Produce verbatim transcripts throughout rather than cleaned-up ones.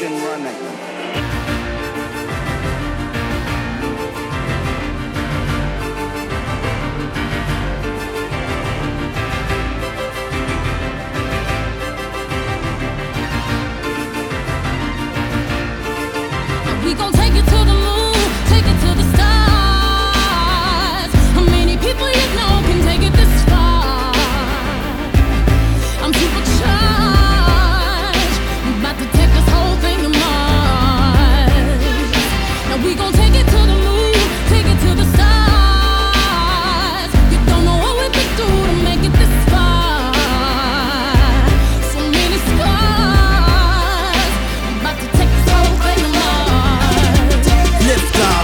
engine running. We gon' take it to the moon, take it to the stars. How many people you know can take it this far? I'm supercharged, I'm about to take this whole thing to Mars. Now we gon' take it to the moon, take it to the stars. You don't know what we've been through to make it this far. So many scars, I'm about to take this whole thing to Mars. Lift off,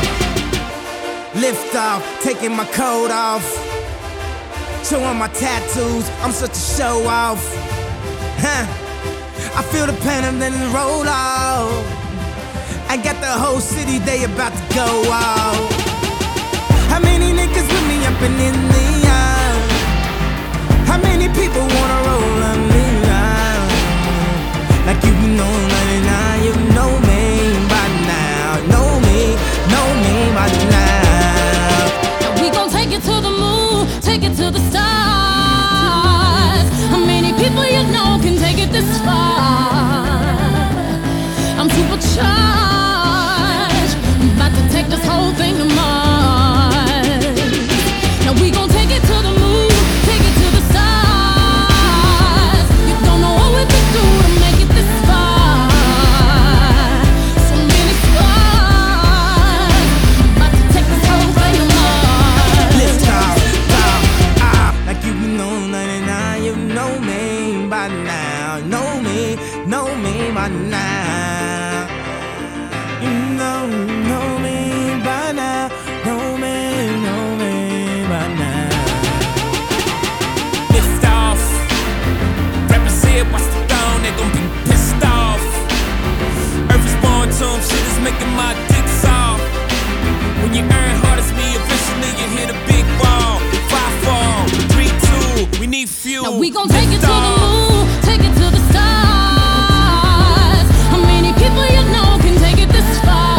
lift off, taking my coat off. Showing my tattoos, I'm such a show off. Huh. I feel the pain and then roll off. I got the whole city, they about to go off. How many niggas with me up and in the aisle? How many people wanna roll on me now? Like you know ninety-nine, you know me by now. Know me, know me by now. Now we gon' take it to the moon, take it to the stars. How many people you know can take it this far? I'm supercharged, I'm about to take this whole thing to Mars. Now we gon' take it to the moon, take it to the stars. You don't know what we've been through to make it this far. So many scars, I'm about to take this whole thing to Mars. Lift off, off, off. Like you know ninety-nine, you know me by now. Know me, know me by now. You know, know me by now. Know me, know me by now. Lift off. Rappers here, watch the throne, they gon' be pissed off. Earth is born to 'em, shit is making my dick soft. When you earn hard as me, eventually you hit a big wall. Five, four, three, two, we need fuel. Now we gon' take it Lift to the off. moon, take it to the stars. How many people you know can take it this far?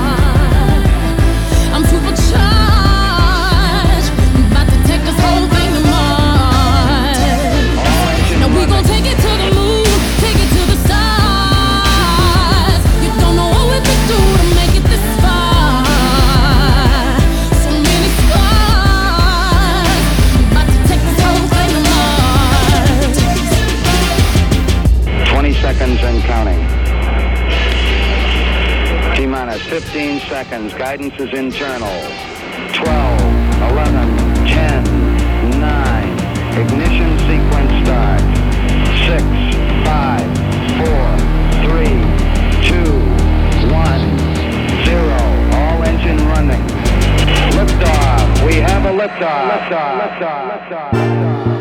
I'm supercharged, I'm about to take this whole thing to Mars. Now we gon' take it to the moon, take it to the stars. You don't know what we've been through to make it this far. So many scars, I'm about to take this whole thing to Mars. twenty seconds and counting. T-minus fifteen seconds. Guidance is internal. twelve, eleven, ten, nine. Ignition sequence start. six, five, four, three, two, one, zero. All engine running. Liftoff. We have a liftoff. Liftoff. Liftoff. Liftoff.